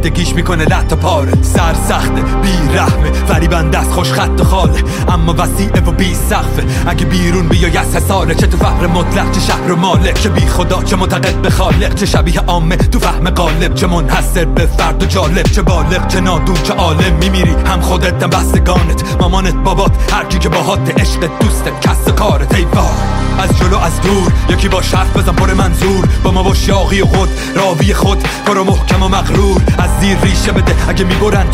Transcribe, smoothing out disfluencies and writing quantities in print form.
زندگیش میکنه لط و پاره. سر سخته بی رحمه فریبنده است خوش خط و خاله، اما وسیعه و بی سقفه. اگه بیرون بیای از حصاره، چه تو فقر مطلق چه شهر و مالک، چه بی خدا چه معتقد به خالق، چه شبیه عامه تو فهم غالب، چه منحصر به فرد و جالب، چه بالغ چه نادون چه عالم. میمیری هم خودت هم بستگانت، مامانت بابات هر کی که باهات، عشق دوستت کس و کارت. ای وای از جلو از دور یکی با حرف بزن پر منظور، با ما با شاقی و خود راوی خود کارو محکم و مغرور. از زیر ریشه بده اگه میبرن